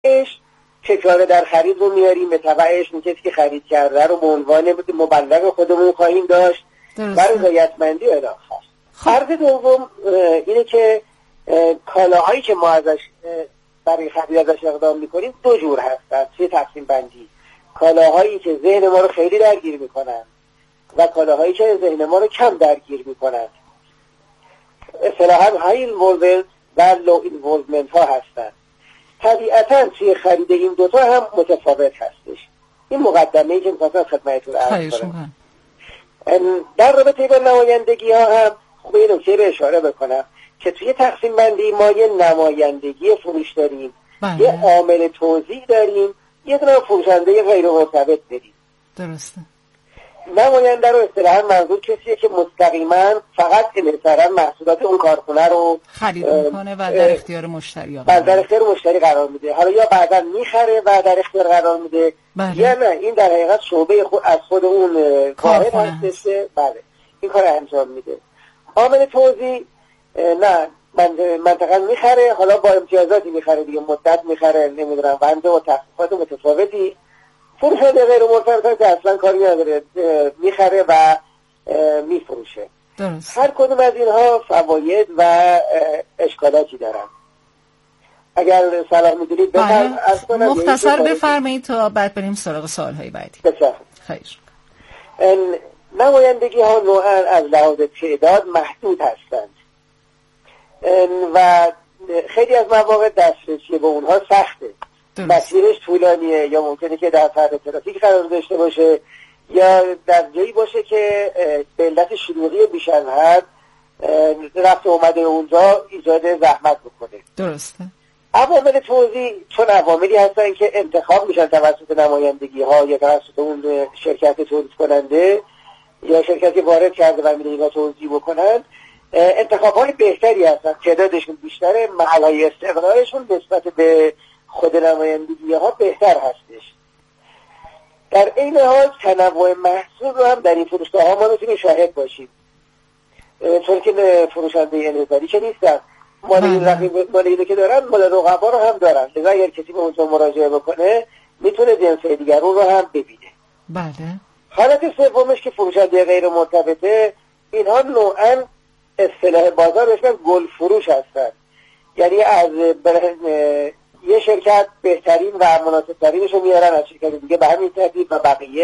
تکرار در خرید رو میاریم، به تبعش اون کسی که خرید کرده رو به عنوان مبلغ خودمون خواهیم داشت و رضایتمندی و الاخر. عرض دوم اینه که کالاهایی که ما ازش برای خرید ازش اقدام میکنیم دو جور هستن، سه تقسیم بندی: کالاهایی که ذهن ما رو خیلی درگیر میکنن و کالاهایی که ذهن ما رو کم درگیر میکنن. اصطلاحاً های اینوولومنت و لو اینوولومنت ها هستن. طبیعتاً توی خرید این دوتا هم متفاوت هستش. این مقدمه‌ای که می‌خواستم خدمتتون عرض کنم. در رابطه با نمایندگی ها هم خوب این نکته رو اشاره بکنم که توی تقسیم بندی ما یه نمایندگی فروش داریم، یه عامل توزیع داریم، یه دونه فروشنده غیر مرتبط داریم. درسته. نماینده رو اصطلاحاً منظور کسیه که مستقیما فقط انحصاراً محصولات اون کارخونه رو خرید میکنه و در اختیار مشتری در اختیار مشتری قرار میده. حالا یا بعداً میخره و در اختیار قرار میده، یا نه این در حقیقت شعبه از خود اون واحد هستش. بله، این کار انجام میده. عامل توزیع نه، منطقاً میخره، حالا با امتیازاتی میخره دیگه، مدت میخره، نمیدونم بنده و تخفیفات متفاوتی. فروشنده غیر مرتبط که اصلا کاری نداره، میخره و میفروشه. هر کدوم از اینها فواید و اشکالاتی دارن. اگر صلاح میدونید مختصر بفرمایید تا بعد بریم سراغ سوالهای بعدی. خیش. نمایندگی ها نوعاً از لحاظ تعداد محدود هستند و خیلی از مواقع دسترسی به اونها سخته. مسیرش طولانیه، یا ممکنه که در سطح ترافیک قرار داشته باشه، یا در جایی باشه که به علت شلوغی بیش از حد رفت و اومده اونجا ایجاد زحمت بکنه. درسته. عوامل توزیع چون عواملی هستن که انتخاب میشن توسط نمایندگی ها یا توسط اون شرکت تولید کننده یا شرکتی وارد کرده و میره اینا توزیع بکنن، انتخاب های بهتری هستن، تعدادشون بیشتره، محل های استقرارشون نسبت به خود نمایندگی ها بهتر هستش. در این حال تنوع محصول رو هم در این فروشگاه ها ما میتونیم شاهد باشیم، چون که فروشنده انحصاری که نیستن، مال اینو که دارن مال رقبا رو هم دارن، لذا اگر کسی به اونجا مراجعه بکنه میتونه جنسه دیگرون رو هم ببینه. بله. حالت سومش که فروشنده غیر مرتبطه، اینها نوعاً اصطلاح بازار بهشون گل فروش هستن، یعنی از یه شرکت بهترین و مناسب‌ترینش رو میارن از شرکت دیگه به همین ترتیب و بقیه.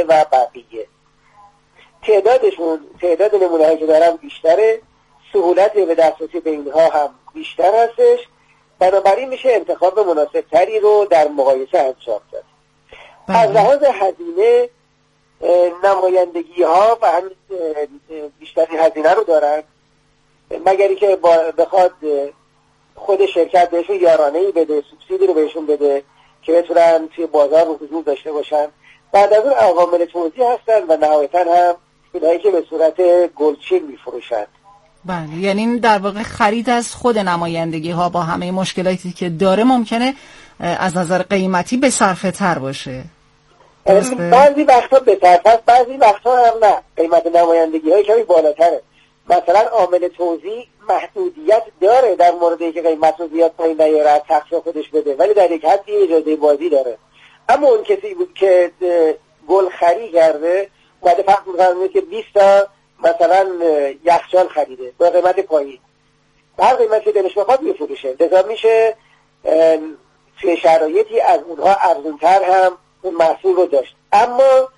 تعداد نمونه‌هایی که دارن بیشتره، سهولت به دسترسی به اینها هم بیشتر هستش، بنابراین میشه انتخاب مناسب‌تری رو در مقایسه انجام داد. از لحاظ هزینه نمایندگی ها و هم بیشترین هزینه رو دارن، مگری که بخواد خود شرکت بهشون یارانه‌ای بده، سوبسیدی رو بهشون بده که بتونن توی بازار حضور داشته باشن. بعد از اون عوامل توزیع هستن و نهایتاً هم اینایی که به صورت گلچین میفروشن. بله، یعنی در واقع خرید از خود نمایندگی ها با همه مشکلاتی که داره ممکنه از نظر قیمتی به صرفه تر باشه. بعضی وقتا به صرفه است، بعضی وقتا هم نه، قیمت نمایندگی های کمی بالاتره. مثلا عامل توزیع محدودیت داره در مورد اینکه قیمت رو زیاد پایین نیاره، از تخفیف خودش بده، ولی در یک حدی اجازه بازی داره. اما اون کسی بود که گل خری کرده، اومده فرض می‌کنه که 20 تا مثلا یخچال خریده با قیمت پایین، هر قیمتی دلش بخواد میفروشه، لذا میشه توی شرایطی از اونها ارزان‌تر هم اون محصول رو داشت. اما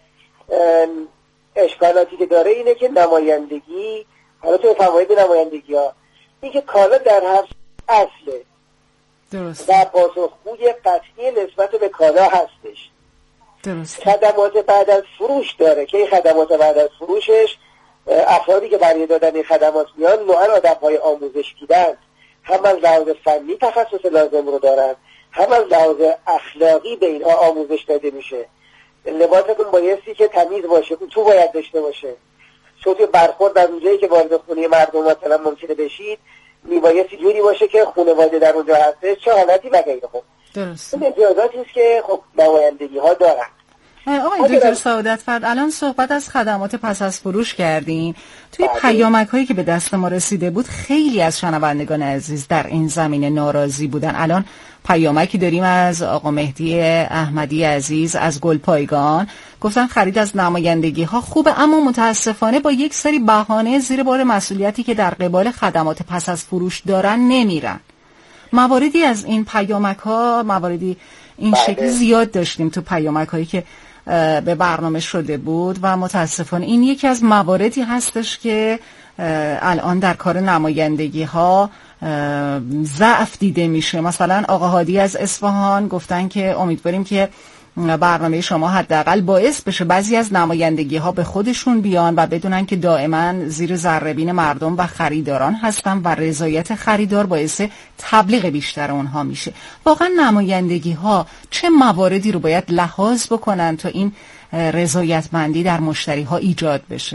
اشکالاتی که داره اینه که نمایندگی، حالا توی فواید نمایندگی ها، این که کالا در هر اصله درست و پاسخگوی قطعی نسبت به کالا هستش. درست. خدمات بعد از فروش داره که این خدمات بعد از فروشش افرادی که برای دادن این خدمات میان نوعاً آدم‌های آموزش دیدن، هم از لحاظ فنی تخصص لازم رو دارن، هم از لحاظ اخلاقی به اینها آموزش داده میشه. لباستون بایستی که تمیز باشه، اتو باید داشته باشه، چون توی برخورد از اونجایی که وارد خونه مردم مثلا ممکنه بشید میبایستی جوری باشه که خانواده در اونجا هستش، چه حالتی و غیره. خب درست. این امتیازاتی است که خب نمایندگی ها دارن. آقای دکتر سعادت‌فرد، الان صحبت از خدمات پس از فروش کردیم. توی پیامک‌هایی که به دست ما رسیده بود خیلی از شنوندگان عزیز در این زمینه ناراضی بودن. الان پیامکی داریم از آقا مهدی احمدی عزیز از گلپایگان، گفتن خرید از نمایندگی‌ها خوبه اما متاسفانه با یک سری بهانه زیر بار مسئولیتی که در قبال خدمات پس از فروش دارن نمیرن. مواردی از این پیامک‌ها، مواردی این شکلی زیاد داشتیم تو پیامک‌هایی که به برنامه شده بود و متاسفانه این یکی از مواردی هستش که الان در کار نمایندگی ها ضعف دیده میشه. مثلا آقا هادی از اصفهان گفتن که امیدواریم که برنامه شما حداقل باعث بشه بعضی از نمایندگی ها به خودشون بیان و بدونن که دائما زیر ذره‌بین مردم و خریداران هستن و رضایت خریدار باعث تبلیغ بیشتر اونها میشه. واقعا نمایندگی ها چه مواردی رو باید لحاظ بکنن تا این رضایتمندی در مشتری ها ایجاد بشه؟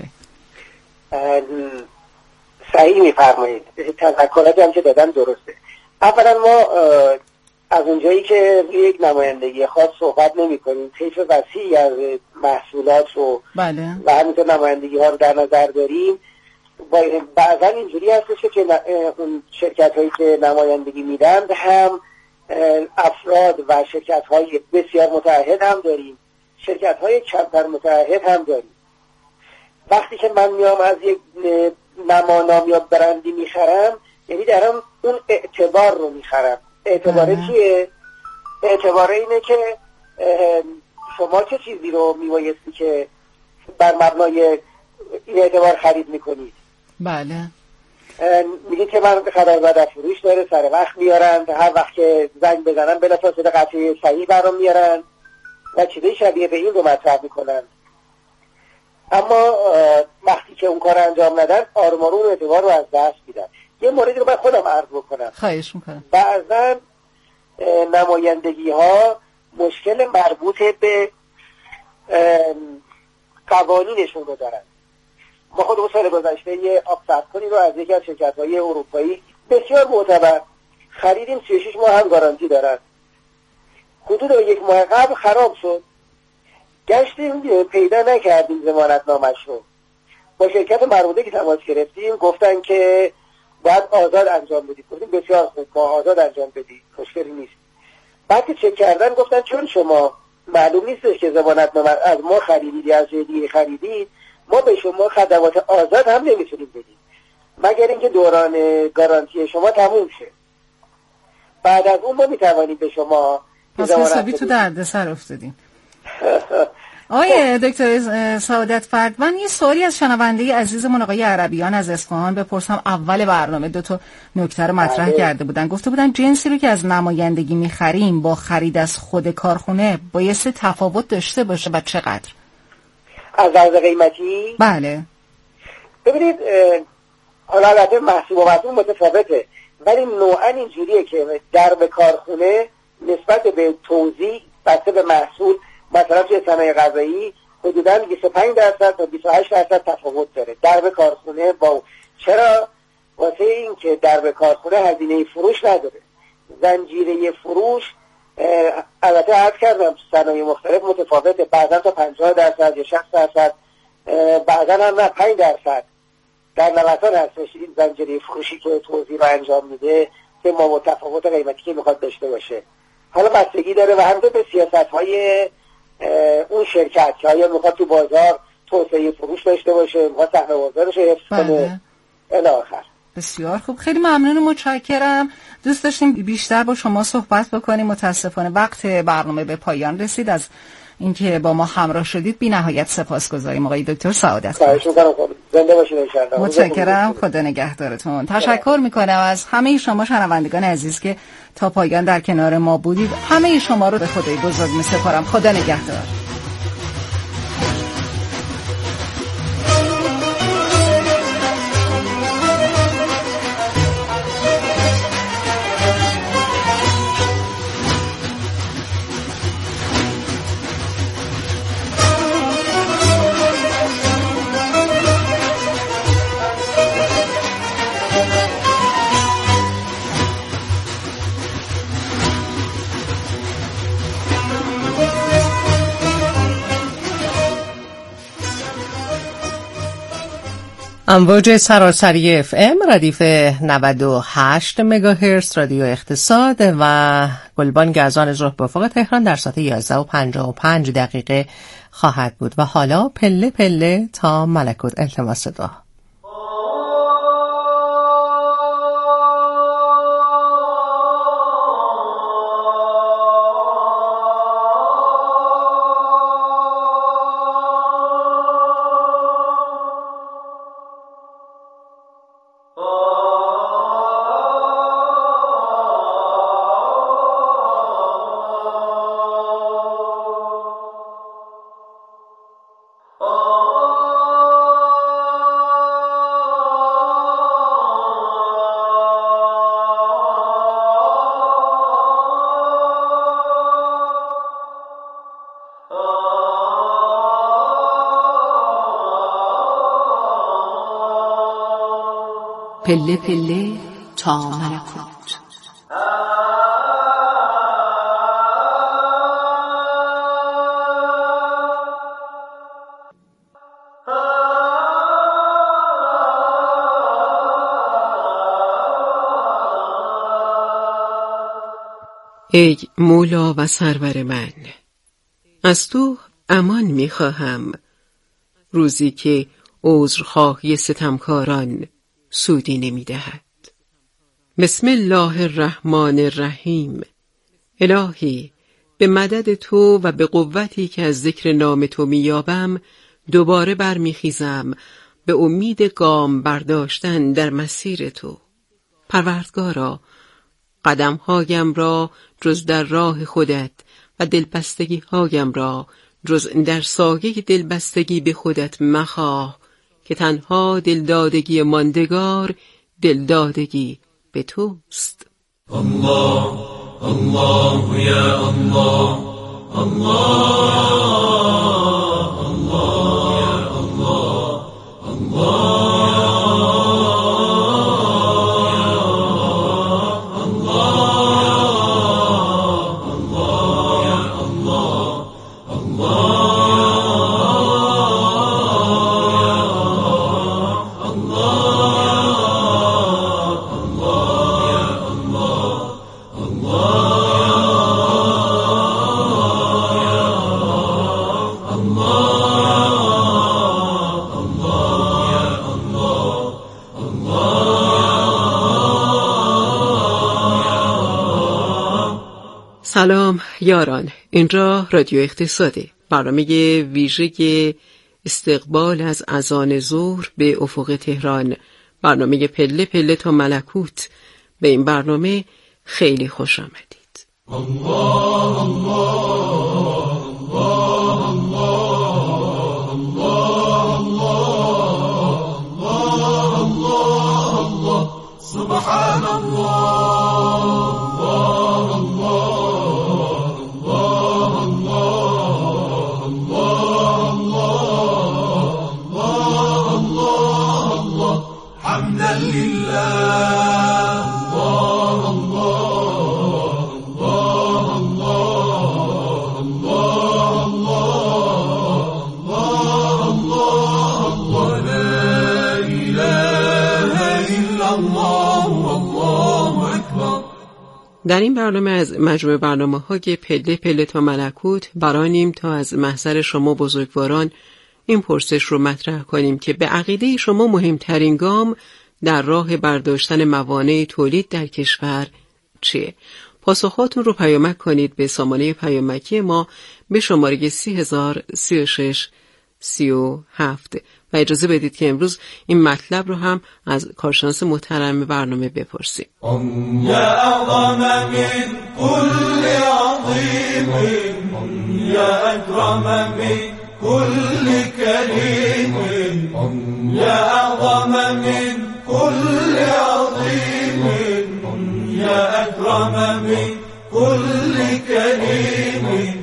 صحیح میفرمایید. تذکراتی هم که دادن درسته. اولا ما از اونجایی که روی یک نمایندگی خاص صحبت نمی کنیم، طیف وسیعی از محصولات رو و همینطور نمایندگی ها رو در نظر داریم، بعضا اینجوری هستش که اون شرکت هایی که نمایندگی میدن هم افراد و شرکت های بسیار متعهد هم داریم، شرکت های کمتر متعهد هم داریم. وقتی که من میام از یک نمانام یا برندی میخرم، یعنی دارم اون اعتبار رو میخرم. اعتباره چیه؟ اعتباره اینه که شما چه چیزی رو میبایستی که بر مبنای این اعتبار خرید میکنید. بله. میگید که من خبر بعد فروش داره، سر وقت میارن، هر وقت که زنگ بزنن بلافاصله قطعه صحیح برام میارن و چیزای شبیه به این رو مطرح میکنن. اما وقتی که اون کار انجام ندن، آروم اعتبار رو از دست میدن. یه موردی رو من خودم عرض بکنم. خواهش میکنم. بعضا نمایندگی ها مشکل مربوط به قوانینشون رو دارن. ما خود سال گذشته یه آب صف‌کنی رو از یکی از شرکت‌های اروپایی بسیار معتبر خریدیم. 36 ماه هم گارانتی دارن. حدود یک ماه قبل خراب شد. گشتیم پیدا نکردیم ضمانتنامه‌اش رو. با شرکت مربوطه که تماس گرفتیم گفتن که باید آزاد انجام بدید. گفتیم بسیار خوب، ما آزاد انجام بدید، مشکلی نیست. بعد که چک کردن گفتن چون شما معلوم نیستش که ضمانتنامه از ما خریدید یا از جای دیگه خریدید، ما به شما خدمات آزاد هم نمیتونیم بدیم مگر اینکه دوران گارانتی شما تموم شه. بعد از اون ما میتوانیم به شما پس حسابی تو دردسر افتادیم. آقای دکتر سعادت‌فرد، من یه سوالی از شنونده عزیزمون آقای عربیان از اصفهان بپرسم. اول برنامه 2 نکته رو مطرح کرده بودن. گفته بودن جنسی رو که از نمایندگی می‌خریم با خرید از خود کارخونه بایستی تفاوت داشته باشه و چقدر؟ از لحاظ قیمتی؟ بله. ببینید حالا البته محصول و محصول متفاوته، ولی نوعا اینجوریه که در به کارخونه نسبت به توزیع بسته به محصول، مثلا توی صنایع غذایی حدوداً 25% تا 28% تفاوت داره در به کارخونه با. چرا؟ واسه این که در به کارخونه هزینه فروش نداره. زنجیره فروش البته عرض کردم صنایع مختلف متفاوته، بعضا تا 50% یا 60%، بعضا هم نه 5%. در نوسان هستش این زنجیره فروشی که توزیع رو انجام میده که ما تفاوت قیمتی که میخواد داشته باشه. حالا بستگی داره و همینطور به سیاست‌های اون شرکت که آیا میخواد تو بازار توسعه فروش داشته باشه، میخواد سهم بازارش رو حفظ کنه الی آخر. بسیار خوب، خیلی ممنون و متشکرم. دوست داشتیم بیشتر با شما صحبت بکنیم. متاسفانه وقت برنامه به پایان رسید. از اینکه با ما همراه شدید بی نهایت سپاسگزاریم آقای دکتر سعادت‌فرد. خواهش می‌کنم. زنده باشید ان شاء الله. متشکرم. خدا نگهدارتون. تشکر می‌کنم از همه شما شنوندگان عزیز که تا پایان در کنار ما بودید. همه شما رو به خدای بزرگ می‌سپارم. خدا نگهدار. امواج سراسری FM ردیف 98 مگاهرتز رادیو اقتصاد و گلبانگ از آن ظهر به افق تهران در ساعت 11:55 خواهد بود. و حالا پله پله تا ملکوت. التماس دعا. پله پله تا ملکوت. ای مولا و سرور من، از تو امان می‌خواهم، روزی که عذرخواهی ستمکاران سودی نمی‌دهد. بسم الله الرحمن الرحیم. الهی، به مدد تو و به قوتی که از ذکر نام تو می‌یابم دوباره برمیخیزم به امید گام برداشتن در مسیر تو. پروردگارا، قدم‌هایم را جز در راه خودت و دلبستگی‌هایم را جز در سایه دلبستگی به خودت مخواه، که تنها دلدادگی ماندگار دلدادگی به توست. الله الله یا الله، الله الله یا الله، الله سلام یاران، اینجا رادیو اقتصاده، برنامه ویژه استقبال از اذان ظهر به افق تهران، برنامه پله پله تا ملکوت. به این برنامه خیلی خوش آمدید. الله الله الله الله الله الله الله سبحان الله. در این برنامه از مجموعه برنامه‌های پله پله تا ملکوت برانیم تا از محضر شما بزرگواران این پرسش رو مطرح کنیم که به عقیده شما مهمترین گام در راه برداشتن موانع تولید در کشور چیه؟ پاسخاتون رو پیامک کنید به سامانه پیامکی ما به شماره 30003637 و اجازه بدید که امروز این مطلب رو هم از کارشناس محترم برنامه بپرسیم. یا اعظم من كل عظیم، یا اکرم من كل کریم، یا اعظم من كل عظیم، یا اکرم من كل کریم.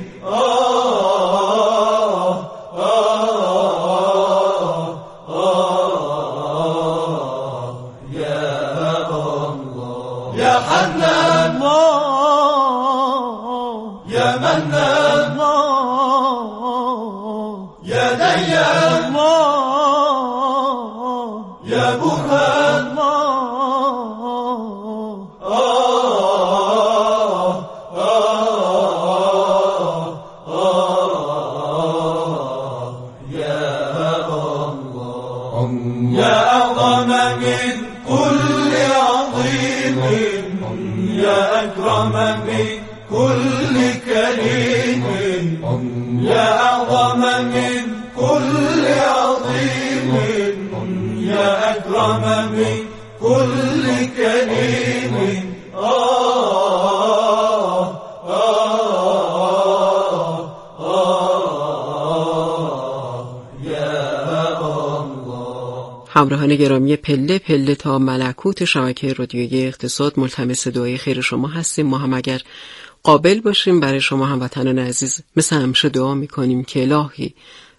يا أعظم من كل عظيم يا أكرم من كل كريم همراهان گرامی پله پله تا ملکوت شبکه رادیویی اقتصاد ملتمس دعای خیر شما هستیم. ما هم اگر قابل باشیم برای شما هموطنان عزیز مثل همیشه دعا میکنیم که الهی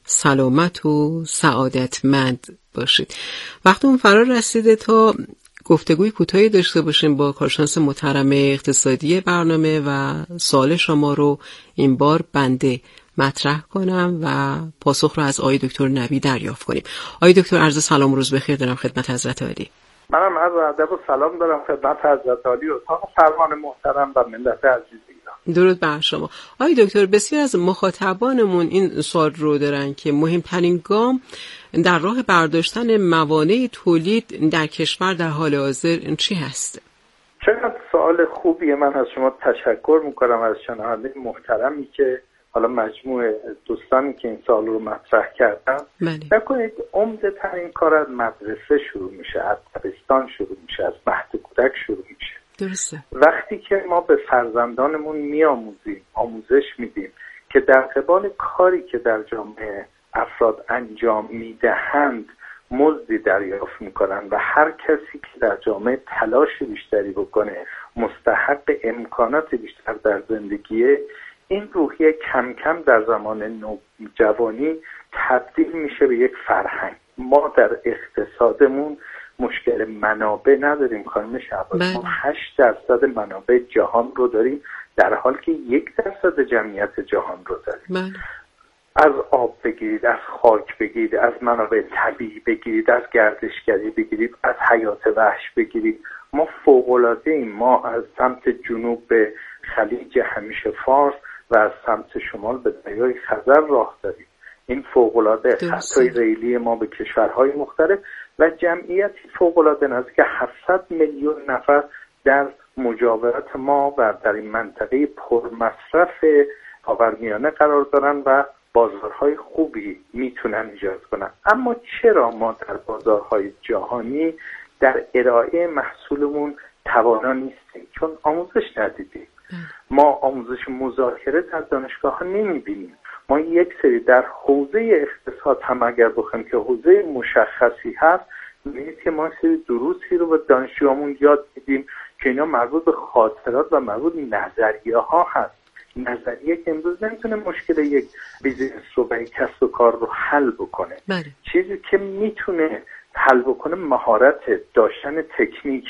سلامت و سعادتمند باشید. وقتمون فرا رسیده تا گفتگوی کوتاهی داشته باشیم با کارشناس محترم اقتصادی برنامه و سوال شما رو این بار بنده مطرح کنم و پاسخ رو از آقای دکتر نبی دریافت کنیم. آقای دکتر عرض سلام و روز بخیر دارم خدمت حضرت عالی. منم عرض ادب و سلام دارم خدمت حضرت عالی و اتاق فرمان محترم و ملت عزیز ایران. درود بر شما. آقای دکتر، بسیار از مخاطبانمون این سوال رو دارن که مهمترین گام در راه برداشتن موانع تولید در کشور در حال حاضر چی هست؟ چقدر سوال خوبیه. من از شما تشکر میکنم از شنونده محترمی که حالا مجموعه دوستانی که این سوال رو مطرح کردن. بکنید عمده ترین کار از مدرسه شروع میشه، از دبستان شروع میشه، از مهد کودک شروع میشه. درسته. وقتی که ما به فرزندانمون میآموزیم، آموزش میدیم که در قبال کاری که در جامعه افراد انجام میدهند مزدی دریافت میکنن و هر کسی که در جامعه تلاش بیشتری بکنه مستحق امکانات بیشتر در زندگیه، این روحیه کم کم در زمان نوجوانی تبدیل میشه به یک فرهنگ. ما در اقتصادمون مشکل منابع نداریم خانم شعبان. ما 8% منابع جهان رو داریم در حالی که 1% جمعیت جهان رو داریم. از آب بگیرید، از خاک بگیرید، از منابع طبیعی بگیرید، از گردشگری بگیرید، از حیات وحش بگیرید، ما فوق‌العاده‌ایم. ما از سمت جنوب به خلیج همیشه فارس و از سمت شمال به دریای خزر راه داریم. این فوق‌العاده خطای ریلی ما به کشورهای مختلف و جمعیتی فوق‌العاده نزدیک 700 میلیون نفر در مجاورت ما و در این منطقه پرمصرف خاورمیانه قرار دارن و بازارهای خوبی میتونن ایجاد کنن. اما چرا ما در بازارهای جهانی در ارائه محصولمون توانا نیستیم؟ چون آموزش ندیدیم. ما آموزش مذاکره در دانشگاه ها نمیبینیم. ما یک سری در حوزه اقتصاد هم اگر بخوایم که حوزه مشخصی هست، می‌بینید که ما سری دروسی رو به دانشجوامون یاد میدیم که اینا مربوط به خاطرات و مربوط نظریه ها هست. نظریه که امروز نمیتونه مشکل یک بیزینس رو و یک کسب و کار رو حل بکنه. چیزی که میتونه حل بکنه مهارت، داشتن تکنیک،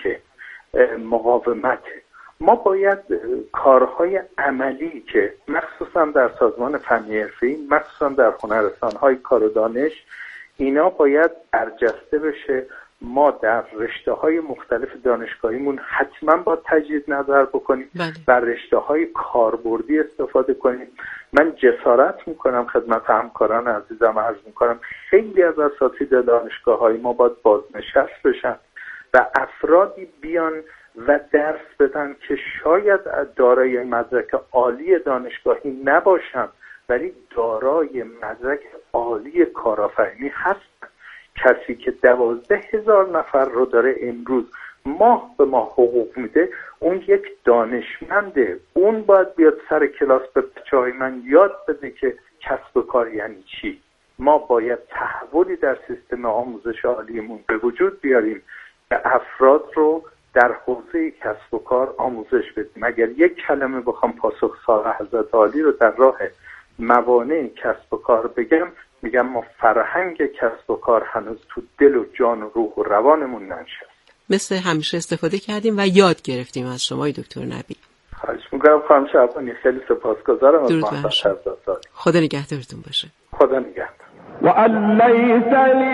مقاومت. ما باید کارهای عملی که مخصوصا در سازمان فنی حرفه‌ای، مخصوصا در هنرستان‌های کار و دانش، اینا باید برجسته بشه. ما در رشته‌های مختلف دانشگاهیمون حتما با تجدید نظر بکنیم و رشته‌های کاربردی استفاده کنیم. من جسارت میکنم خدمت همکاران عزیزم عرض میکنم خیلی از اساتید دانشگاه‌های ما باید بازنشست بشن و افرادی بیان و درس بدن که شاید دارای مدرک عالی دانشگاهی نباشن ولی دارای مدرک عالی کارآفرینی هستن. کسی که 12,000 نفر رو داره امروز ماه به ماه حقوق میده، اون یک دانشمنده. اون باید بیاد سر کلاس به بچه‌های من یاد بده که کسب و کار یعنی چی. ما باید تحولی در سیستم آموزش عالیمون به وجود بیاریم که افراد رو در حوزه کسب و کار آموزش بدیم. اگر یک کلمه بخوام پاسخ سال حضرت عالی رو در راه موانع کسب و کار بگم، میگم ما فرهنگ کسب و کار هنوز تو دل و جان و روح و روانمون ننشست. مثل همیشه استفاده کردیم و یاد گرفتیم از شما دکتر نبی. خواهش میکنم خانم شعبانی، خیلی سپاسگزارم از محبت. خدا نگهدارتون باشه. خدا نگهدار. و ان لیس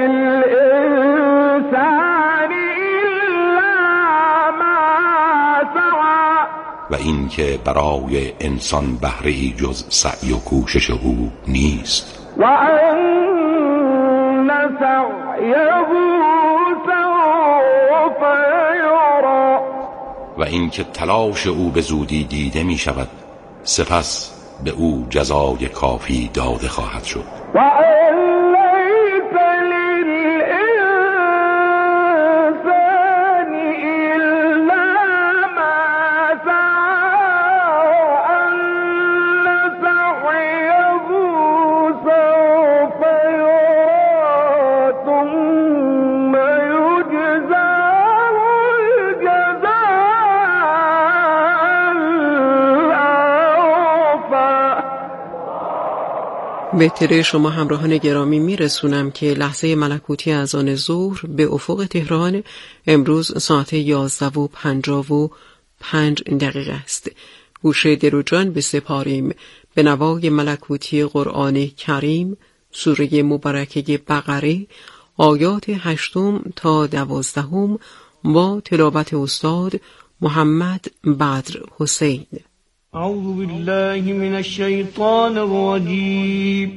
للانسان الا ما سعی، و این که برای انسان بهره‌ای جز سعی و کوشش او نیست. و ان سعیه سوف یری، و این که تلاش او به زودی دیده می شود، سپس به او جزای کافی داده خواهد شد. به اطلاع شما همراهان گرامی میرسونم که لحظه ملکوتی اذان ظهر به افق تهران امروز ساعت 11:55 است. گوش دل و جان بسپاریم به نوای ملکوتی قرآن کریم، سوره مبارکه بقره، آیات 8 تا 12 با تلاوت استاد محمد بدر حسین. اعوذ بالله من الشیطان الرجیم.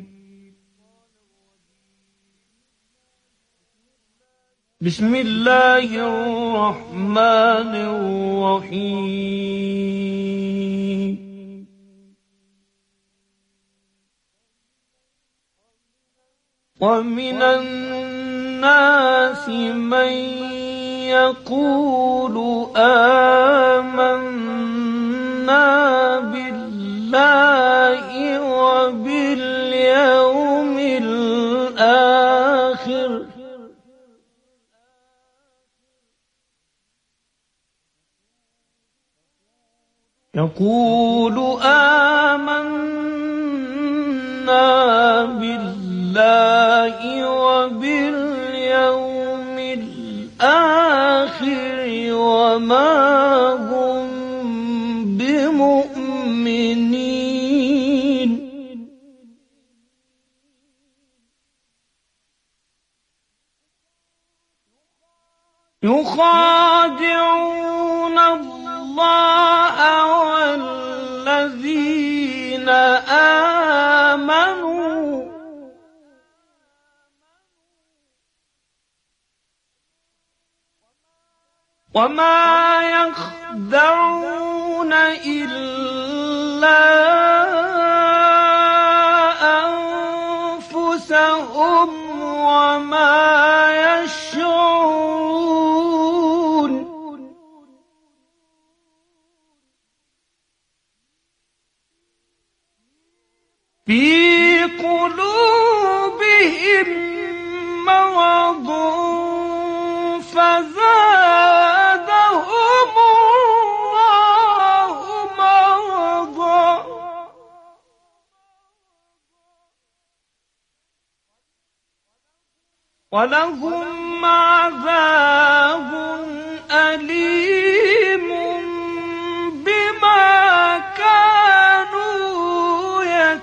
بسم الله الرحمن الرحیم. ومن الناس من يقول آمنا بالله وباليوم الآخر وما هم بمؤمنين. يخادعون الله والذين آمنوا وما يخدعون إلا أنفسهم وما يشعرون. في قلوبهم مرض فزادهم الله مرضا ولهم عذاب أليم بما كانوا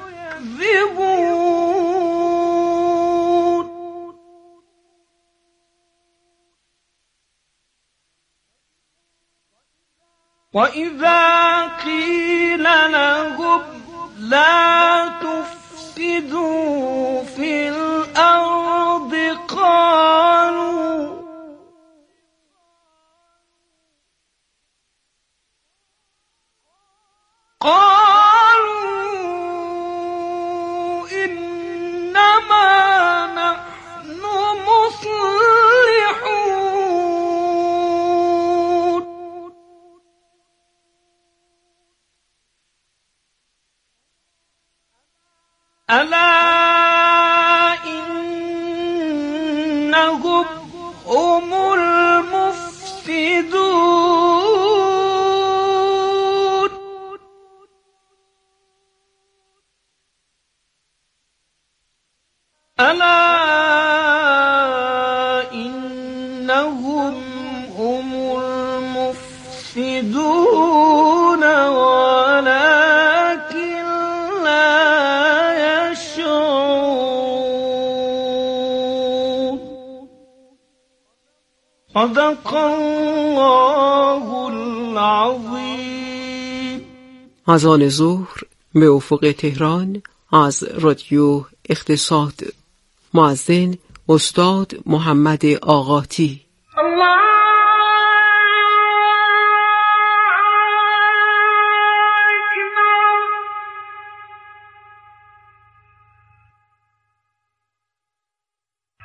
يكذبون. وإذا قيل لهم لا تفسدوا في الأرض قالوا إنما نحن مصلحون. ألا إنهم هم المفسدون. ألا إنهم هم المفسدون ولكن لا يشعرون. صدق الله العظیم. اذان ظهر به افق تهران از رادیو اقتصاد. مؤذن استاد محمد آقاتی.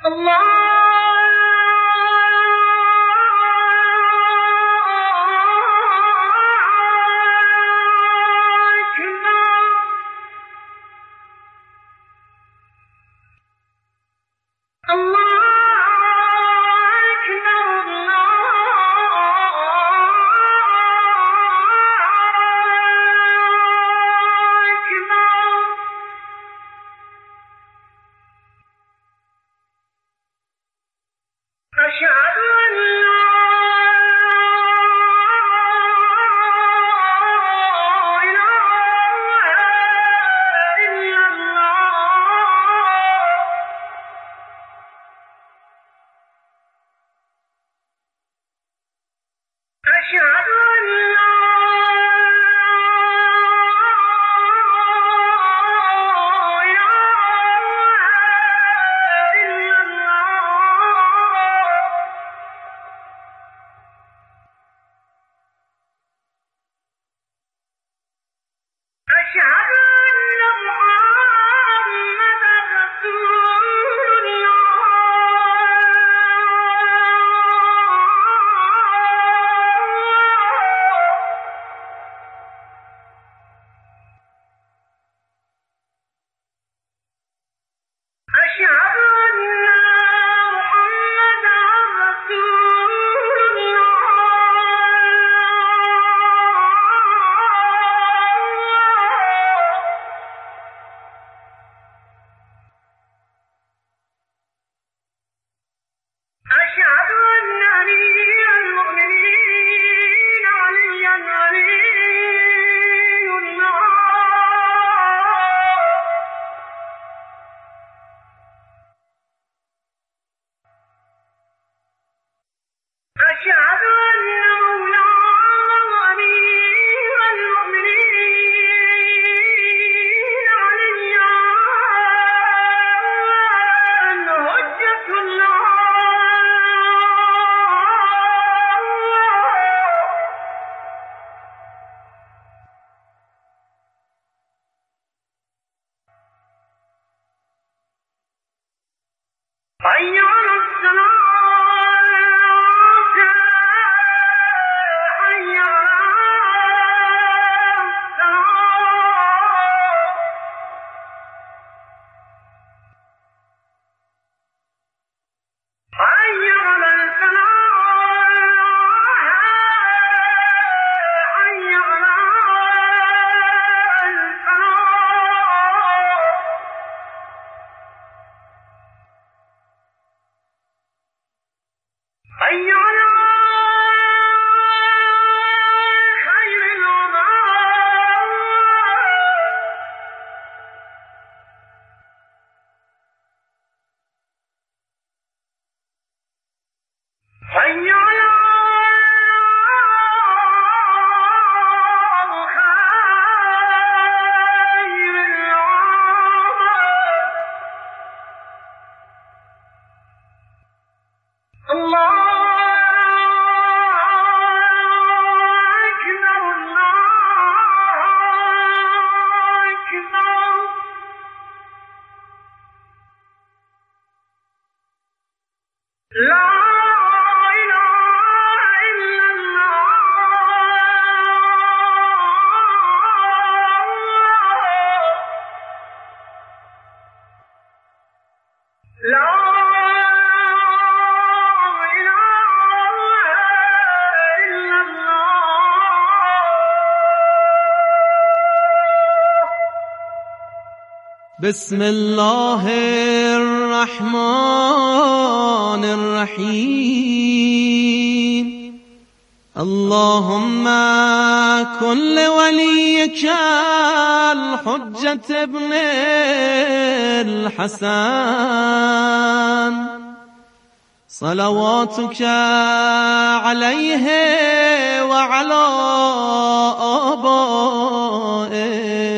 بسم الله الرحمن الرحيم اللهم كن لوليك الحجة ابن الحسن صلواتك عليه وعلى آبائه